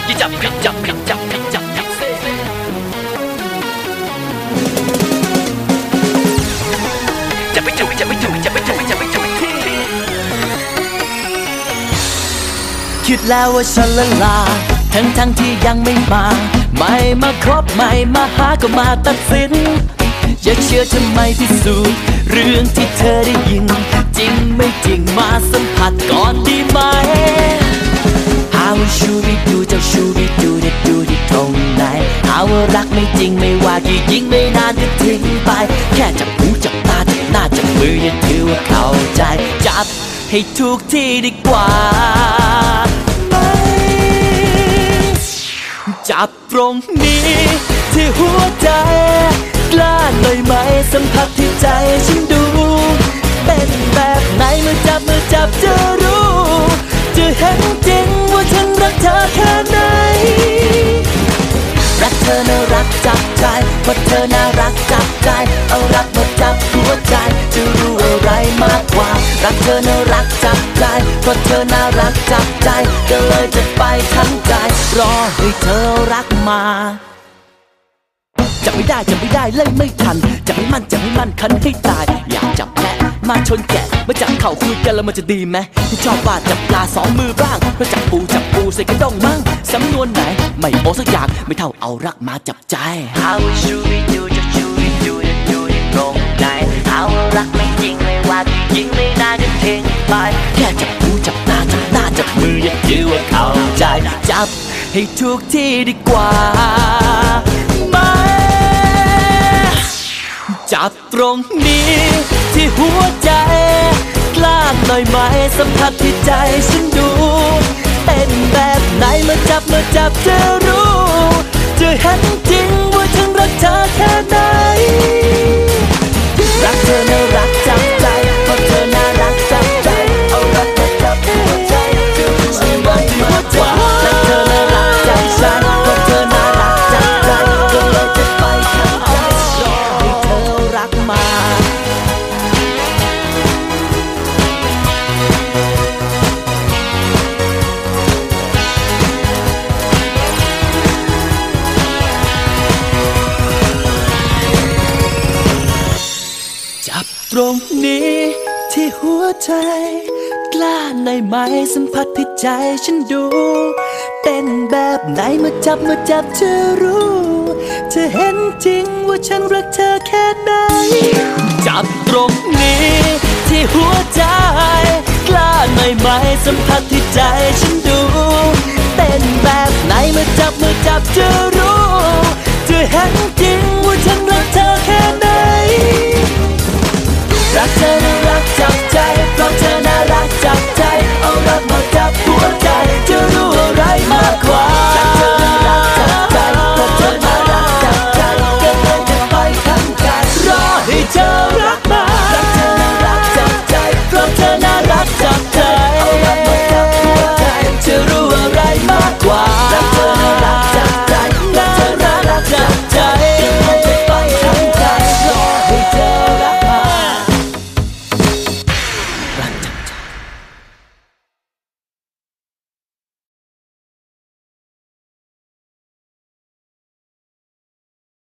จับจับจับจับจับจับจับจับไปจับไปจับไปจับไปจับไปจับไปจับไปจับไปคิดแล้วว่าฉันละลาทั้งที่ยังไม่มาคบไม่มาหาก็มาตัดสินอย่าเชื่อทำไมพิสูจน์เรื่องที่เธอได้ยินจริงไม่จริงมาสัมผัสก่อนดีไหม How should we do เจ้า should we do ได้ดูที่ตรงไหนหาว่ารักไม่จริงไม่ว่ากี่ยิ่งไม่นานก็ทิ้งไปแค่จับหูจับตาจับหน้าจับมืออย่าถือว่าเข้าใจจับให้ถูกที่ดีกว่าจับตรงนี้ที่หัวใจกล้าหน่อยไหมสัมผัสที่ใจฉันดูเป็นแบบไหนเมื่อจับจะรู้จะเห็นจริงว่าฉันรักเธอแค่ไหนรักเธอน่ารักจับใจเพราะเธอน่ารักจับใจเอารักมาจับหัวใจจะรู้อะไรมากกว่ารักเธอน่ารักจับใจเพราะเธอน่ารักจับใจก็เลยจะไปทั้งใจรอให้เธอรักมาจับไม่ได้เล่นไม่ทันจับไม่มันคันให้ตายอยากจับแพะมาชนแกะมาจับเข่าคุยกันแล้วมันจะดีไหมที่ชอบว่าจับปลาสองมือบ้างมาจับปูใส่กระด้งมั่งสำนวนไหนไม่โอสักอย่างไม่เท่าเอารักมาจับใจ How should we do จะ should we do จะอยู่ที่ตรงไหนเอารักไม่จริงไม่ว่ายิ่งไม่นานจะทิ้งไปแค่จับหูจับตาจับหน้าจับมืออย่าถือว่าเข้าใจจับให้ถูกที่ดีกว่าจับตรงนี้ที่หัวใจกล้าหน่อยไหมสัมผัสที่ใจฉันดูเป็นแบบไหนเมื่อจับจะรู้จะเห็นจริงว่าฉันรักเธอแค่ไหนรักเธอน่ารักจับใจเพราะเธอน่ารักจับใจเอารักมาจับหัวใจจะรู้สึกว่าที่หัวใจรักเธอน่ารักจับฉันเพราะเธอน่ารักจับใจก็เลยจะไปทั้งใจรอให้เธอรักมาจับตรงนี้ที่หัวใจกล้าหน่อยไหมสัมผัสที่ใจฉันดูเป็นแบบไหนเมื่อจับจะรู้จะเห็นจริงว่าฉันรักเธอแค่ไหนจับตรงนี้ที่หัวใจกล้าหน่อยไหมสัมผัสที่ใจฉันดูเป็นแบบไหนเมื่อจับจะรู้จะเห็นจริงว่าฉันรักเธอแค่ไหน